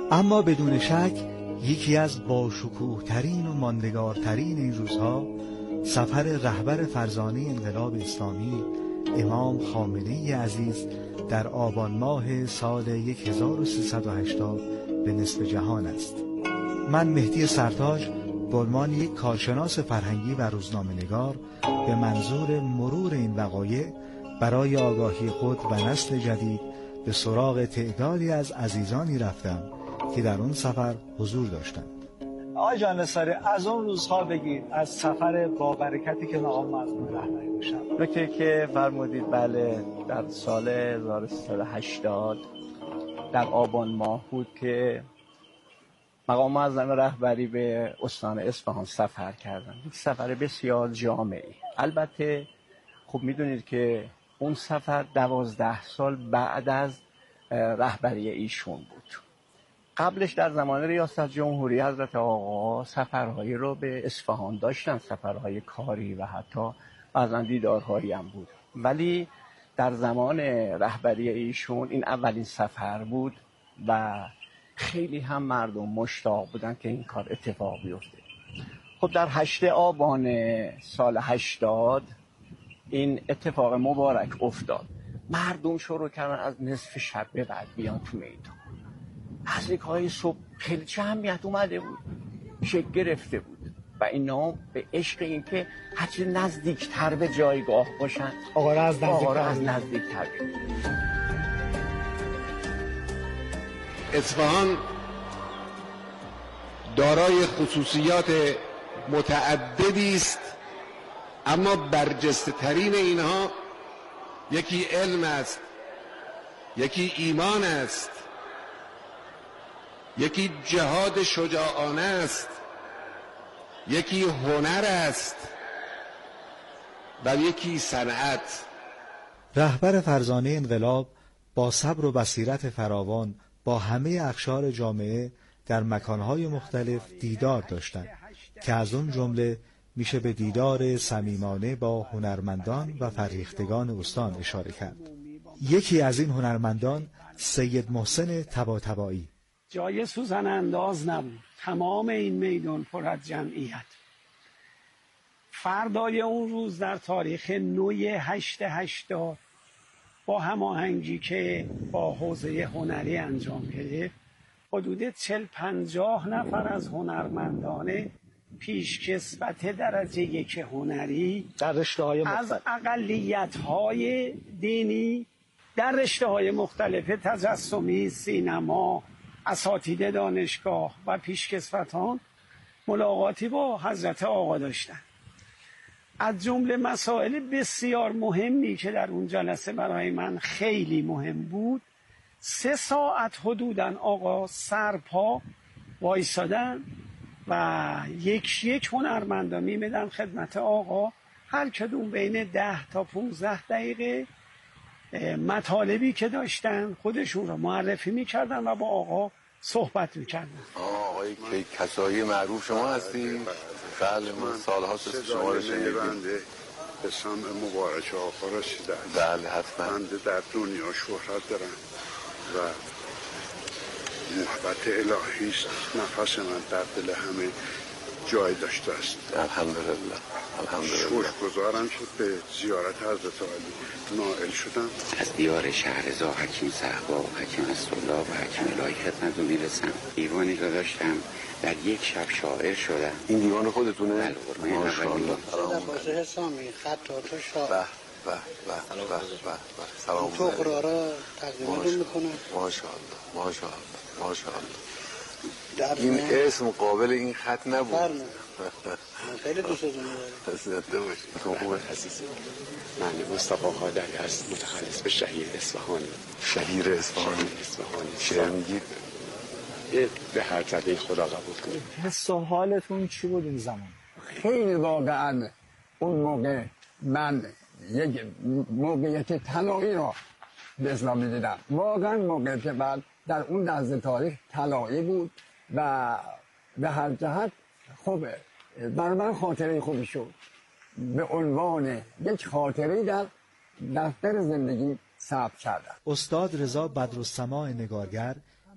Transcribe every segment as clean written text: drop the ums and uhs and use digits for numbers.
اما بدون شک یکی از باشکوه‌ترین و ماندگارترین این روزها سفر رهبر فرزانه انقلاب اسلامی امام خامنه‌ای عزیز در آبان ماه سال 1380 به نصف جهان است. من مهدی سرتاج به عنوان یک کارشناس فرهنگی و روزنامه‌نگار به منظور مرور این وقایع برای آگاهی خود و نسل جدید به سراغ تعدادی از عزیزانی رفتم که در اون سفر حضور داشتند. آقای جان نثاری، از اون روزها بگید، از سفر با برکتی که مقام معظم رهبری داشتن. نکته که فرمودید، بله، در سال 1380 در آبان ماه بود که مقام معظم رهبری به استان اصفهان سفر کردند. یک سفر بسیار جامعی. البته خب میدونید که اون سفر 12 سال بعد از رهبری ایشون بود. قبلش در زمان ریاست جمهوری حضرت آقا سفرهایی رو به اصفهان داشتن، سفرهای کاری و حتی بعضا دیدارهایی هم بود، ولی در زمان رهبری ایشون این اولین سفر بود و خیلی هم مردم مشتاق بودن که این کار اتفاق بیفته. خب در 8 آبان سال 80 این اتفاق مبارک افتاد. مردم شروع کردن از نصف شب به بعد بیان تو میدان. از یک‌های صبح خیلی جمعیت اومده بود، شکل گرفته بود و اینا به عشق این که هرچی نزدیکتر به جایگاه باشن آقا را از نزدیکتر اصفهان دارای خصوصیات متعددی است، اما برجسته ترین اینها یکی علم است، یکی ایمان است، یکی جهاد شجاعانه است، یکی هنر است و یکی صنعت. رهبر فرزانه انقلاب با صبر و بصیرت فراوان با همه اقشار جامعه در مکانهای مختلف دیدار داشتند که از اون جمله میشه به دیدار صمیمانه با هنرمندان و فرهیختگان استان اشاره کرد. یکی از این هنرمندان سید محسن طباطبایی. جای سوزن انداز نبود، تمام این میدان پر از جمعیت. فردای اون روز در تاریخ 9/8/80 با هماهنگی که با حوزه هنری انجام گرفت، حدود 40-50 نفر از هنرمندان پیشکسوت درجه 1 هنری در رشته‌های از مختلف اقلیت‌های دینی در رشته‌های مختلف تجسمی، سینما، اساتید دانشگاه و پیشکسوتان ملاقاتی با حضرت آقا داشتند. از جمله مسائل بسیار مهمی که در اون جلسه برای من خیلی مهم بود، 3 ساعت حدوداً آقا سرپا وایسادن و یک هنرمندا میمدن خدمت آقا، هر کدوم بین 10 تا 15 دقیقه مطالبی که داشتن خودشون رو معرفی میکردن و با آقا صحبت میکردن. آقای کسایی معروف شما هستی؟ بله، من سال‌هاست شما رو شنیدیم. به سمع مبارک آقا رسیدن. بله حتما. بنده در دنیا شهرت دارم و محبت الهی است. نفس من در دل همه جای داشته است. الحمدلله. شکرگزارم که به زیارت حضرت علی نائل شدم. از دیار شهرزا حکیم صحبا و حکیم اسدالله و حکیم الهی خدمت رو میرسم. دیوانی رو داشتم، در یک شب شاعر شدم. این دیوان خودتونه؟ بله، ماشاءالله. لباس حسامی خطاط شاعر. سلام. تو قرارا تقدیمتون میکنم. ماشاءالله. این اسم قابل این خط نبود. من خیلی دوستتون دارم. زنده باشید. تو خوبه حسیسی. من مصطفی خادری هست، متخصص به شهیر اصفهانی. شهیر اصفهانی. شعر میگید؟ به هر طبعی خدا قبول کنه. حس و حالتون چی بود این زمان؟ خیلی واقعا اون موقع من یک موقعیت طلایی را به اسلام می‌دیدم. واقعا موقعیت بعد در اون لحظه تاریخ طلایی بود و به هر جهت خوبه. برای من خاطره خوبی شد. به عنوان یک خاطره در دفتر زندگی ثبت کردم. استاد رضا بدرالسماع نگارگر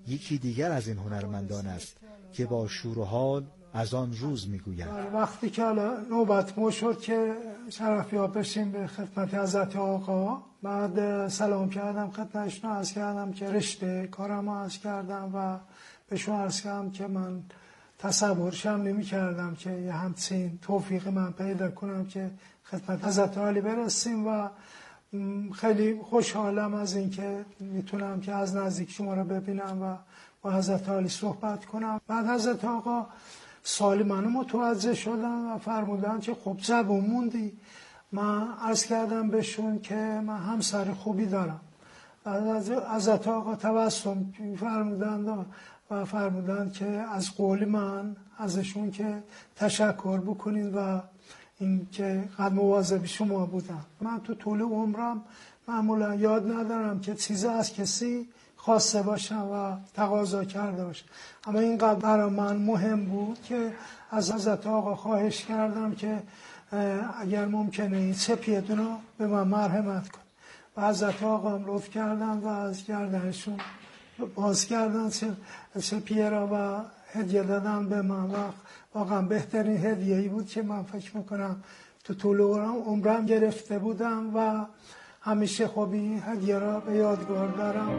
یکی دیگر از این هنرمندان است که با شور و حال از آن روز میگوید. وقتی که نوبت ما شد که شرفیاب بشیم به خدمت حضرت آقا، بعد سلام کردم خدمتشون، عرض کردم که رشته کارم عرض کردم و بهشون عرض کردم که من تصورشم نمی کردم که یه همچین توفیق من پیدا کنم که خدمت حضرت عالی برسیم و خیلی خوشحالم از این که میتونم که از نزدیک شما رو ببینم و با حضرت عالی صحبت کنم. بعد حضرت آقا سالی منو متوجه شدن و فرمودن که خب زبون موندی. من عرض کردم بهشون که من همسر خوبی دارم. حضرت آقا تبسم فرمودن و فرمودن که از قول من ازشون که تشکر بکنید و این که قد مواظب شما بودم. من تو طول عمرم معمولا یاد ندارم که چیزی از کسی خواسته باشم و تقاضا کرده باشم، اما اینقدر برای من مهم بود که از حضرت آقا خواهش کردم که اگر ممکنه این سپیدون رو به من مرحمت کن و حضرت آقا هم لطف کردن و از گردنشون باز کردن سپیه را و هدیه دادن به من و واقعا بهترین هدیه‌ای بود که من فکر میکنم تو طول عمرم گرفته بودم و همیشه خب این هدیه را به یادگار دارم.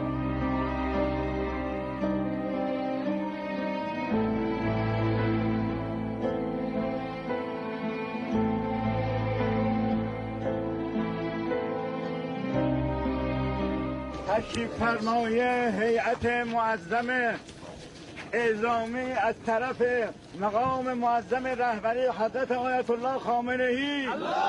تشریف فرمایه هیئت معظم اعزامی از طرف مقام معظم رهبری حضرت آیت الله خامنه‌ای.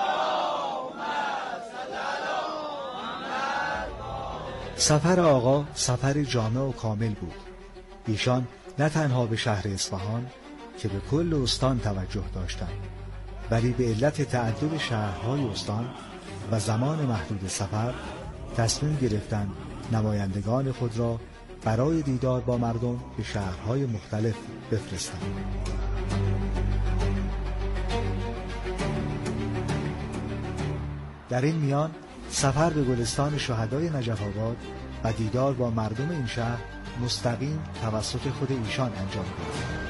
سفر آقا سفر جامع و کامل بود. ایشان نه تنها به شهر اصفهان که به کل استان توجه داشتند، ولی به علت تعدد شهرهای استان و زمان محدود سفر تصمیم گرفتند نمایندگان خود را برای دیدار با مردم به شهرهای مختلف بفرستند. در این میان سفر به گلستان شهدای نجف آباد و دیدار با مردم این شهر مستقیم توسط خود ایشان انجام گرفت.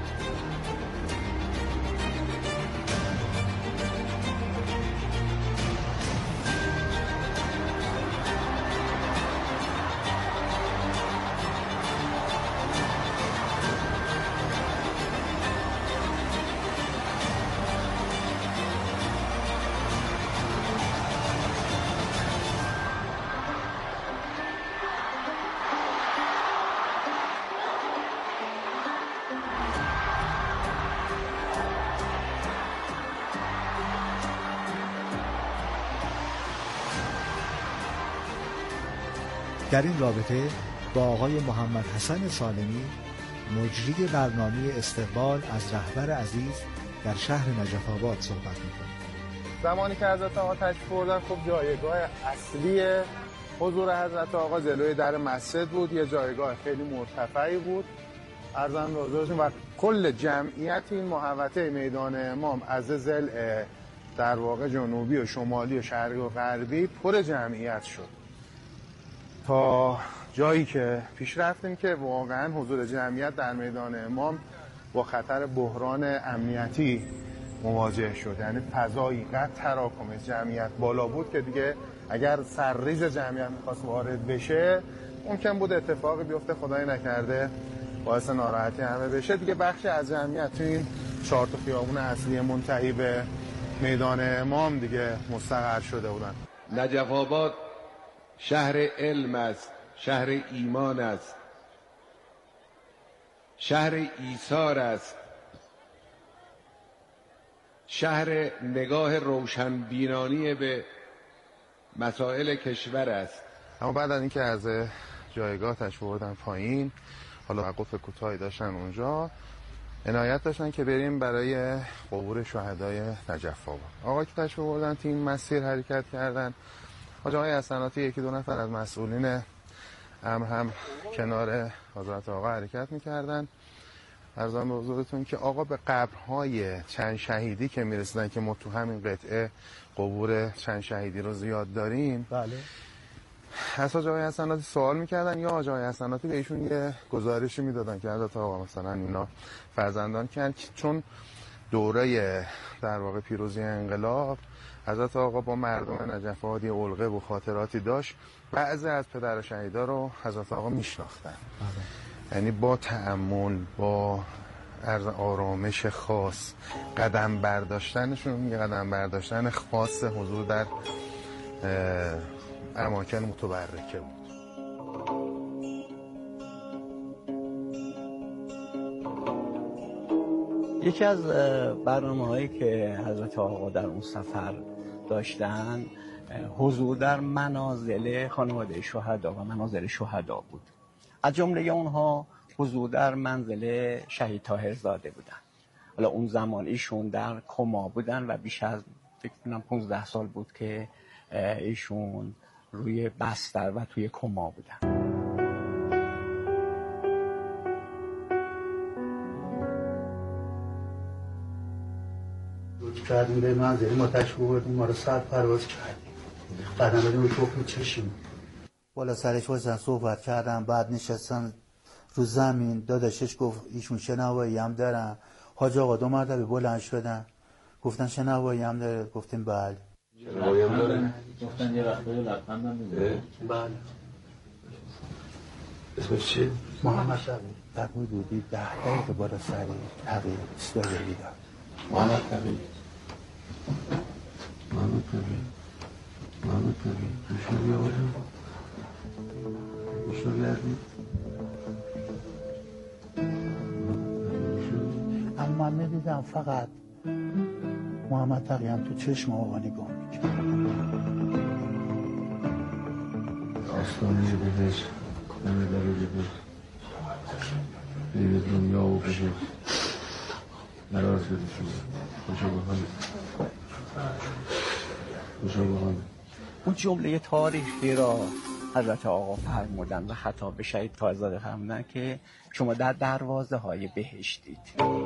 در این رابطه با آقای محمد حسن سالمی، مجری برنامه استقبال از رهبر عزیز در شهر نجف آباد صحبت می‌کنیم. زمانی که حضرت آقا تشریف بردن خب جایگاه اصلی حضور حضرت آقا جلوی در مسجد بود، یه جایگاه خیلی مرتفعی بود. عرضم به حضورتون و کل جمعیت این محوطه میدان امام از ضلع در واقع جنوبی و شمالی و شرقی و غربی پر جمعیت شد تا جایی که پیش رفتیم که واقعا حضور جمعیت در میدان امام با خطر بحران امنیتی مواجه شد. یعنی فضایی قد تراکم جمعیت بالا بود که دیگه اگر سرریز جمعیت میخواست وارد بشه ممکن بود اتفاقی بیفته، خدای نکرده باعث ناراحتی همه بشه. دیگه بخشی از جمعیت تو این 4 تا خیابون اصلی منتهی به میدان امام دیگه مستقر شده بودن. نجف آباد شهر علم است، شهر ایمان است، شهر ایثار است، شهر نگاه روشنبینانه به مسائل کشور است. اما بعد از اینکه از جایگاه تشریف بردن پایین، حالا توقف کوتاهی داشتن اونجا، عنایت داشتن که بریم برای قبور شهدای نجف آباد. آقا که تشریف بردن تیم مسیر حرکت کردن، حاج آقای حسناتی 1-2 نفر از مسئولین امر هم کنار حضرت آقا حرکت میکردن. عرضم به حضورتون که آقا به قبرهای چند شهیدی که میرسیدن که ما تو همین قطعه قبور چند شهیدی رو زیاد داریم، بله، از حاج آقای حسناتی سوال میکردن یا حاج آقای حسناتی به ایشون یه گزارشی میدادن که حضرت آقا مثلا اینا فرزندان کرد، چون دوره در واقع پیروزی انقلاب حضرت آقا با مردم نجف آباد علقه و خاطراتی داشت. بعضی از پدر شهیدا رو حضرت آقا میشناختن، یعنی با تأمل، با آرامش خاص قدم برداشتنشون، یه قدم برداشتن خاص حضور در اماکن متبرکه بود. یکی از برنامه‌هایی که حضرت آقا در اون سفر داشتن حضور در منازل خانواده شهدا و منازل شهدا بود. از جمله اونها حضور در منزل شهید طاهرزاده بودن. حالا اون زمان ایشون در کما بودن و بیش از فکر کنم 15 سال بود که ایشون روی بستر و توی کما بودن. کردیم به منزل ما تشبه بردیم، ما رو سر پرواز کردیم، بعد هم بدیم توقی چشیم بالا سرش واسن صحبت کردم. بعد نشستن رو زمین، داداشش گفت ایشون شنوایی هم دارن. حاج آقا 2 مرتبه بلند شدن گفتن شنوایی هم داره، گفتیم بله. شنوایی هم داره؟ گفتن یه وقتی لبخند هم میده؟ بله. اسمش چیه؟ محمد تقی. در حدودی 10 دقیقه بالا سری تقی استاده بیدم. محمد تقی. محمد تقی. محمد تقی. گوشو بیا بالا. گوشو بیاردی. اما من ندیدم، فقط محمد تقی هم تو چشم آقا نگاه میکرد. آستانی بهش همه درجه بهش بیر دنیا و بهش نراز بده شده خوشا بخانه خوشا بخانه. اون جمله تاریخی را حضرت آقا فرمودن و خطاب به شهید طاهرزاده فرمودن که شما در دروازه های بهشتید.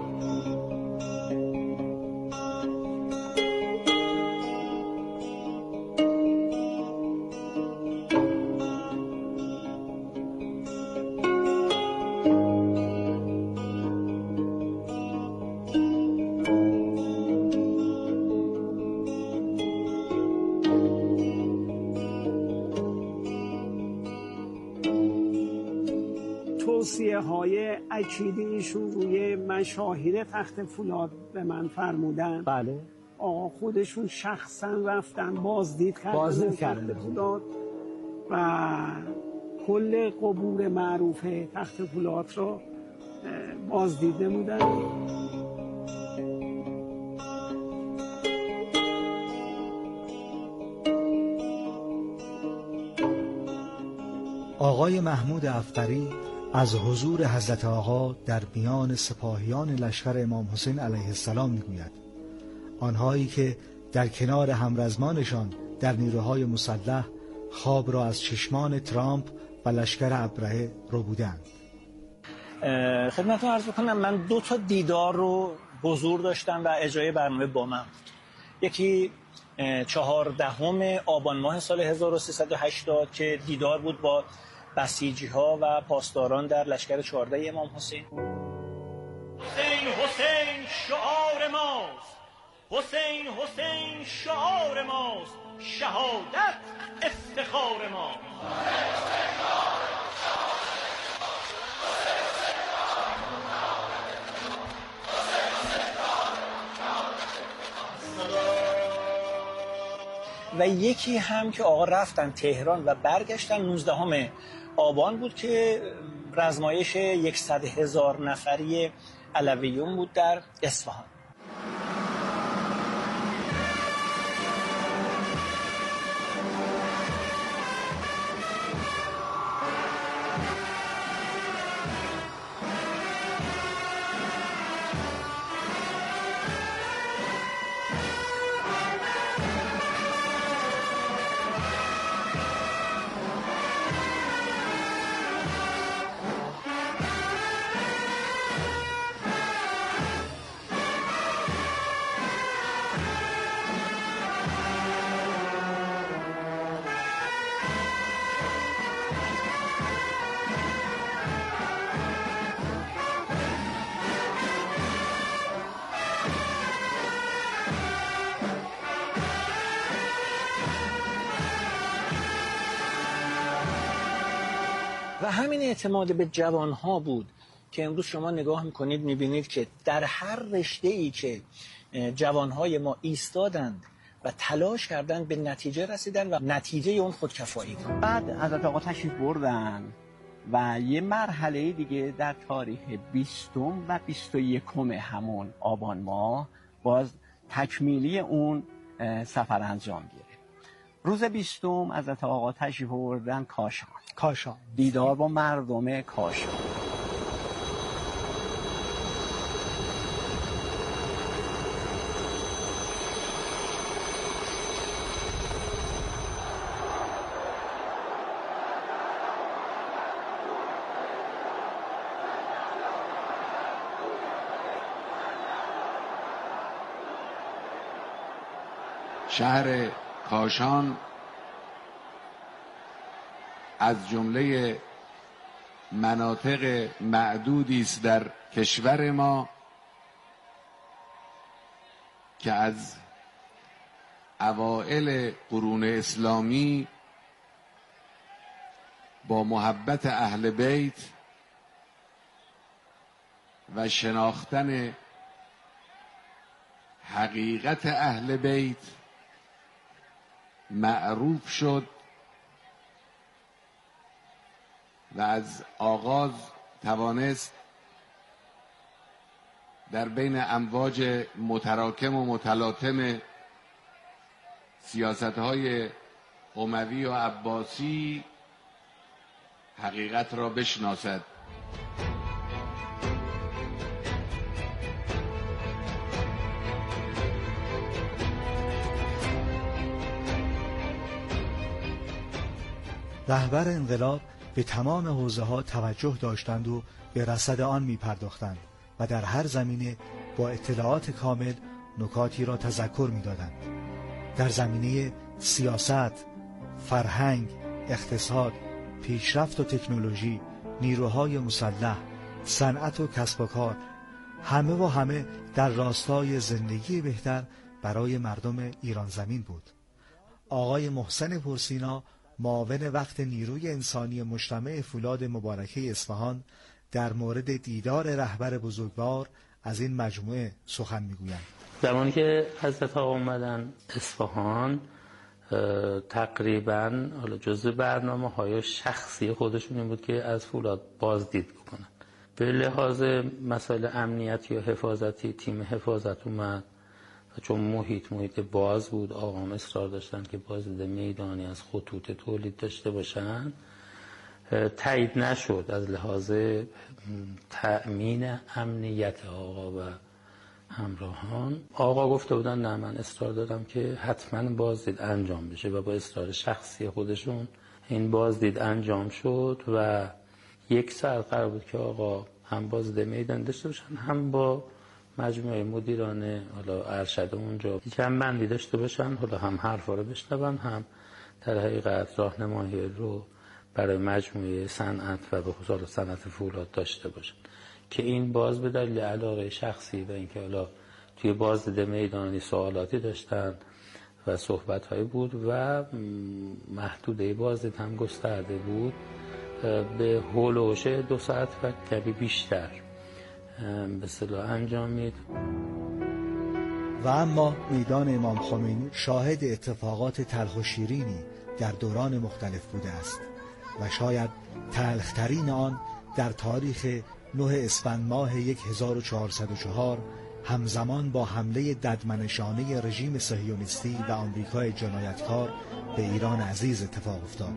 توصیه‌های اکیدی ایشون روی مشاهیر تخت فولاد به من فرمودن. بله. آقا خودشون شخصا رفتن بازدید کردن فولاد و کل قبور معروف تخت فولاد رو بازدید نمودن. آقای محمود افقری از حضور حضرت آقا در میان سپاهیان لشکر امام حسین علیه السلام میگوید. آنهایی که در کنار همرزمانشان در نیروهای مسلح خواب را از چشمان ترامپ و لشکر ابرهه رو بودند. خدمتتون عرض بکنم من 2 تا دیدار رو حضور داشتم و اجرای برنامه با من بود. یکی 14 آبان ماه سال 1380 که دیدار بود با بسیجی ها و پاسداران در لشکر 14 امام حسین. حسین حسین شعار ماست، حسین حسین شعار ماست، شهادت افتخار ماست. و یکی هم که آقا رفتن تهران و برگشتن 19 آبان بود که رزمایش 100,000 نفری علویون بود در اصفهان. همین اعتماد به جوانها بود که امروز شما نگاه میکنید میبینید که در هر رشته‌ای که جوانهای ما ایستادند و تلاش کردند به نتیجه رسیدن و نتیجه اون خودکفایی بود. بعد حضرت آقا تشریف بردن و یه مرحله دیگه در تاریخ 20 و 21 همون آبان ماه باز تکمیلی اون سفر انجام گرفت. روز 20 حضرت آقا تشریف بردن کاشان دیدار با مردم کاشان. شهر کاشان از جمله مناطق معدودی است در کشور ما که از اوائل قرون اسلامی با محبت اهل بیت و شناختن حقیقت اهل بیت معروف شد و از آغاز توانست در بین امواج متراکم و متلاطم سیاست‌های اموی و عباسی حقیقت را بشناسد. رهبر انقلاب به تمام حوزه‌ها توجه داشتند و به رصد آن می‌پرداختند و در هر زمینه با اطلاعات کامل نکاتی را تذکر می‌دادند. در زمینه سیاست، فرهنگ، اقتصاد، پیشرفت و تکنولوژی، نیروهای مسلح، صنعت و کسب و کار، همه و همه در راستای زندگی بهتر برای مردم ایران زمین بود. آقای محسن پرسینا، معاون وقت نیروی انسانی مجتمع فولاد مبارکه اصفهان، در مورد دیدار رهبر بزرگوار از این مجموعه سخن میگویند. زمانی که حضرت آقا اومدن اصفهان تقریبا جزء برنامه‌های شخصی خودشون این بود که از فولاد بازدید بکنن. به لحاظ مسائل امنیتی و حفاظتی تیم حفاظت اومد و چون محیط باز بود، آقا هم اصرار داشتن که بازدید میدانی از خطوط تولید داشته باشن. تایید نشد از لحاظ تأمین امنیت آقا و همراهان. آقا گفته بودن نه، من اصرار دارم که حتما بازدید انجام بشه و با اصرار شخصی خودشون این بازدید انجام شد و 1 ساعت قرار بود که آقا هم بازدید میدان داشته باشن، هم با مجموعه مدیران ارشد اونجا جمع‌بندی داشته باشن، هم حرفا رو بشنون، هم در حقیقت راهنمایی رو برای مجموعه صنعت و به خصوص صنعت فولاد داشته باشن که این باز به دلیل علاقه شخصی و اینکه توی بازدید میدانی سوالاتی داشتن و صحبت‌هایی بود و محدوده بازدید هم گسترده بود به هولوش 2 ساعت و کمی بیشتر به اصطلاح انجامید. و اما میدان امام خمینی شاهد اتفاقات تلخ و شیرینی در دوران مختلف بوده است و شاید تلخترین آن در تاریخ 9 اسفند ماه 1404 همزمان با حمله ددمنشانه رژیم صهیونیستی و آمریکای جنایتکار به ایران عزیز اتفاق افتاد.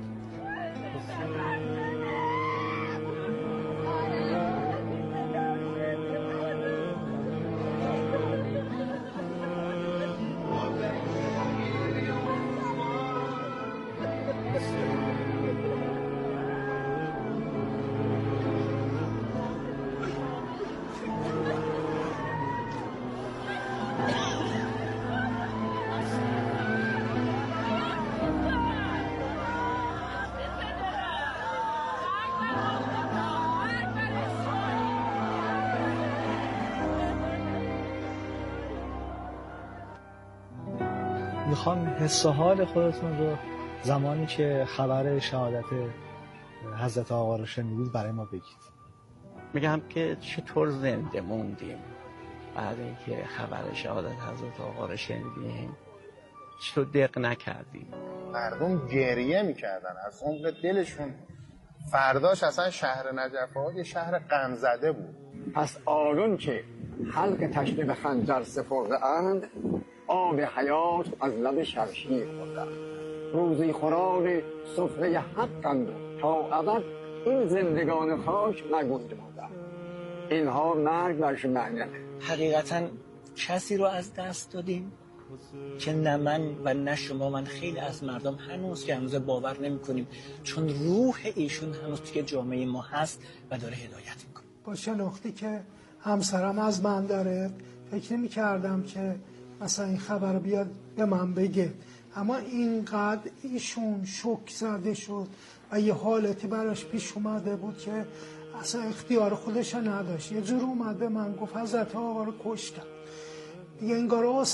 میخوام حس و حال خودتون رو زمانی که خبر شهادت حضرت آقا رو شنیدید برای ما بگید. میگم که چطور زنده موندیم بعد اینکه خبر شهادت حضرت آقا رو شنیدیم، چطور دق نکردیم. مردم گریه میکردن از عمق دلشون. فرداش اصلا شهر نجف آباد یه شهر غم زده بود. پس آنون که حلق تشنه به خنجر سپرده اند، آب حیات از لب شمشیر خوردند. روزی خوران سفره حقند تا ابد، این زندگان خاک نگنج ماندند. اینها مرگ برش معنیه. حقیقتا کسی رو از دست دادیم که نه من و نه شما، من خیلی از مردم هنوز که هنوز باور نمی کنیم، چون روح ایشون هنوز توی جامعه ما هست و داره هدایت میکنه. با شناختی که همسرم از من داره فکر نمی کردم که مثلا این خبر بیاد به من بگه، اما اینقدر ایشون شوک زده شد و یه حالتی براش پیش اومده بود که اصلا اختیار خودش نداشت. یه جور اومد به من گفت حضرت آقا رو کشتم. دیگه انگار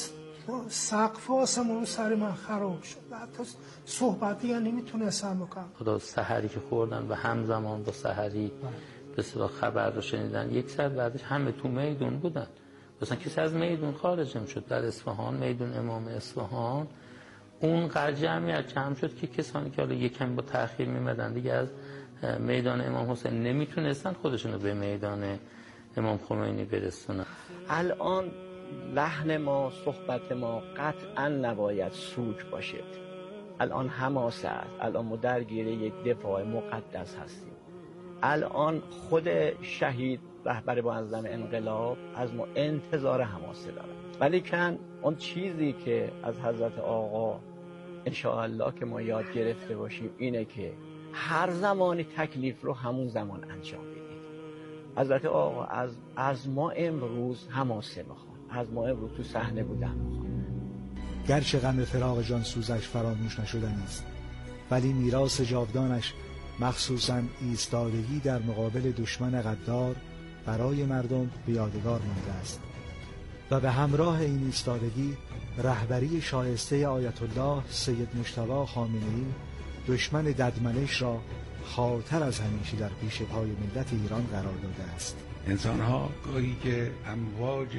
سقف آسمون سر من خراب شد، حتی صحبت دیگه نمیتونستم بکنم. خدا سحری که خوردن و همزمان با سحری به اصطلاح خبر رو شنیدن، یک ساعت بعدش همه تو میدون بودن. مثلا کسی از میدون خارج نمیشد. در اصفهان، میدون امام اصفهان، اون جمعیت جمع شد که کسانی که حالا یکم با تأخیر میمدن دیگه از میدان امام حسین نمیتونستن خودشون رو به میدان امام خمینی برسونن. الان لحن ما، صحبت ما قطعا نباید سوگ باشه. الان حماسه است. الان ما درگیر یک دفاع مقدس هستیم. الان خود شهید رهبر معظم انقلاب از ما انتظار حماسه داره. ولیکن اون چیزی که از حضرت آقا انشاءالله که ما یاد گرفته باشیم اینه که هر زمانی تکلیف رو همون زمان انجام بدید. حضرت آقا از ما امروز حماسه میخوان، از ما امروز تو صحنه بودن میخوان. گرچه غم فراق جان سوزش فراموش نشدنی است، ولی میراث جاودانش مخصوصاً ایستادگی در مقابل دشمن غدار برای مردم به یادگار مانده است و به همراه این ایستادگی رهبری شایسته آیت الله سید مجتبی خامنه‌ای دشمن ددمنش را خاطر از همیشه در پیش پای ملت ایران قرار داده است. انسان‌ها گاهی که امواج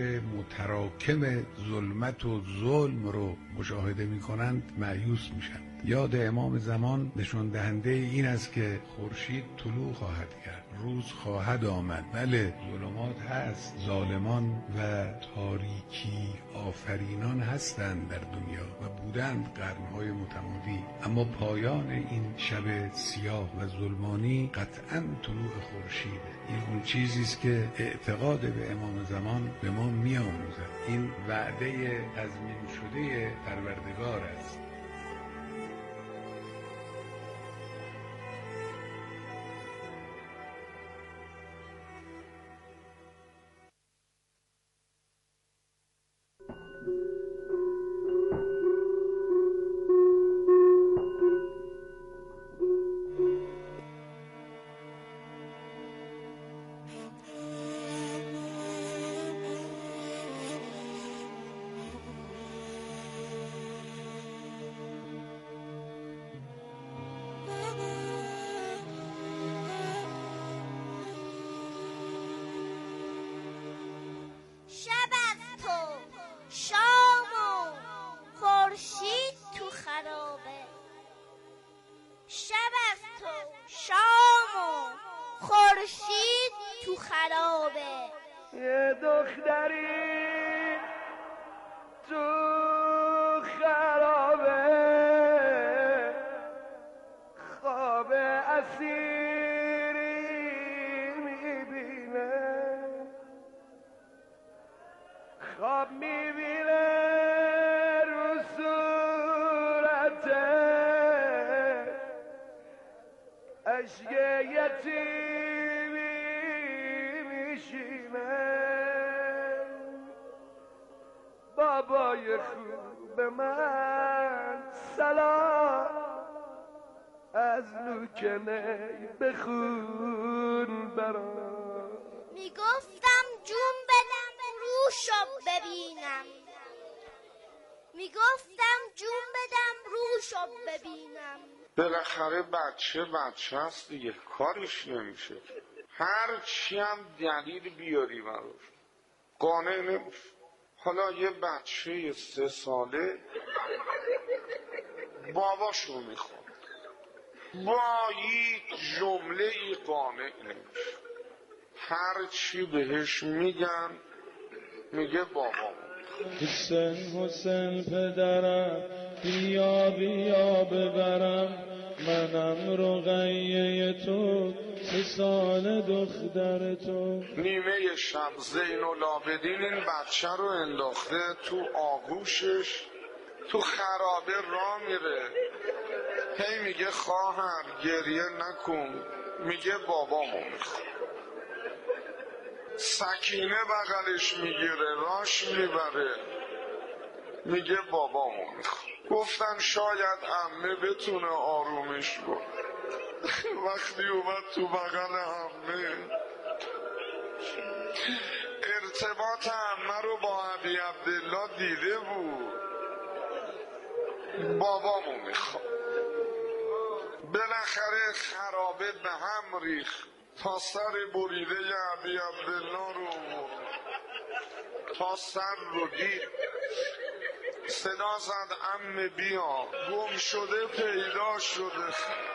متراکم ظلمت و ظلم رو مشاهده می‌کنند مایوس میشن. یاد امام زمان نشان دهنده این است که خورشید طلوع خواهد کرد، روز خواهد آمد. بله ظلمات هست، ظالمان و تاریکی آفرینان هستند در دنیا و بودند قرن‌های متمادی، اما پایان این شب سیاه و ظلمانی قطعاً طلوع خورشیده. این اون چیزی است که اعتقاد به امام زمان به ما می‌آموزد. این وعده تضمین شده پروردگار است. یه دختری تو خرابه خواب اسیری میبینه، خواب میبینه رو صورته اشک یتیمی میشینه. بابای خوب من سلام از لوکنه بخون برام. میگفتم جون بدم روشو ببینم، میگفتم جون بدم روشو شب ببینم. بالاخره بچه است دیگه، کارش نمیشه. هر چی هم دلیل بیاری براش قانع نمیشه. حالا یه بچه 3 ساله باباشو میخواد، با یک جمله ای قانع نمیشه. هر چی بهش میگن میگه بابا. حسین پدرم، بیا بیا ببرم، منم رقیه تو، 3 سال دختر تو. نیمه شب زین العابدین این بچه رو انداخته تو آغوشش، تو خرابه را میره، هی میگه خواهر گریه نکن، میگه بابامو میخوام. سکینه بغلش میگیره، راش میبره، میگه بابامو میخوام. گفتن شاید عمه بتونه آرومش کنه. وقتی اومد تو بغل عمه، ارتباط عمه رو با ابی عبدالله دیده بود. بابامو میخوام. بالاخره خرابه به هم ریخت تا سر بریده ابی عبدالله رو تا سر رو دید. صدا زد عمه بیا، گم شده پیدا شده.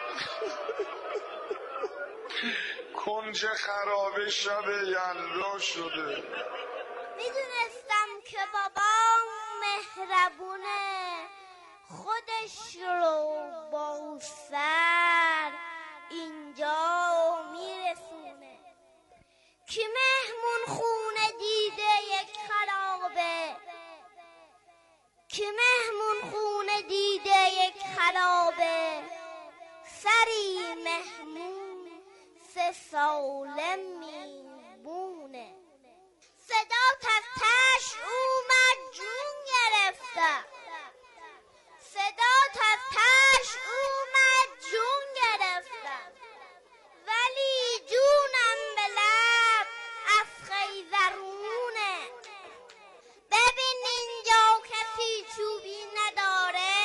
کنج خرابه شب یلدا شده. میدونستم که بابام مهربونه، خودش رو با سر اینجا میرسونه. که مهمون خونه دیده یک خرابه، که مهمون خونه دیده یک خرابه، سری مهمون 3 ساله میمونه. صدا از تش اومد جون گرفتم، صدا از تش اومد جون گرفتم، ولی جونم به لب از خیزرونه. ببین اینجا کسی چوبی نداره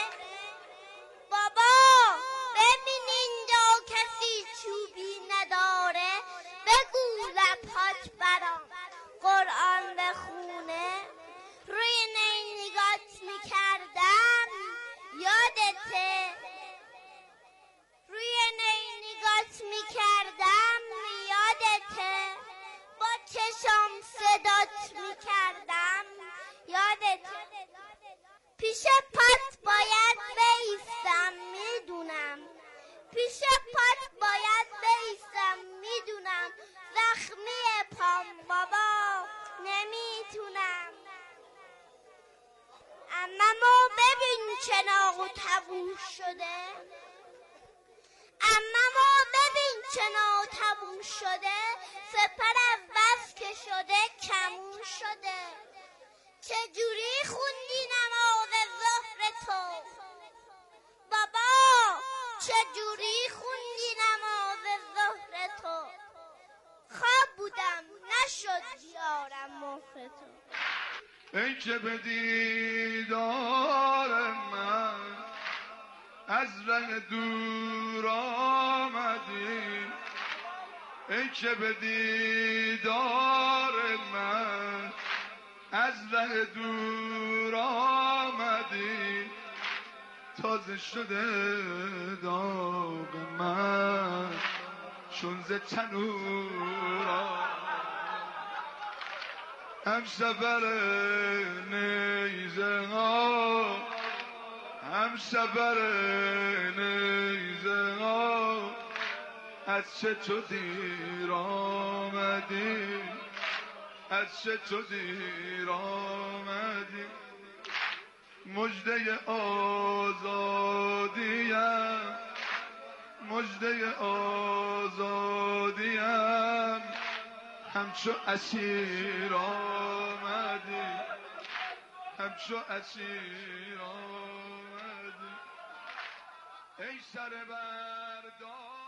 بابا، ببین اینجا کسی چوبی نداره، بگو لبهات برام قرآن بخونه. روی نی نگات میکردم یادته، روی نی نگات میکردم یادته، با چشم صدات میکردم یادته. پیش پات باید بیستم میدونم، پیش پات باید بیستم میدونم، زخمی پام بابا نمیتونم. عممو ببین چه ناغ و تبون شده، عممو ببین چه ناغ و تبون شده، سپر از بس که شده کمون شده. چجوری خوندی نماز ظهر تو بابا، چجوری خوندی نماز ظهر تو؟ خواب بودم نشد یارم مهر تو. ای که به دیدار من از ره دور آمدی، ای که به دیدار من از ره دور آمدی، تازه شده داغ من چون ز تنور. هم سفر نیزه ها، هم سفر نیزه ها، از چه تو دیر آمدی، از چه تو دیر آمدی. مژده آزادیم، مژده آزادیم، همچو اسیر آمدی، همچو اسیر آمدی. ای سر بردار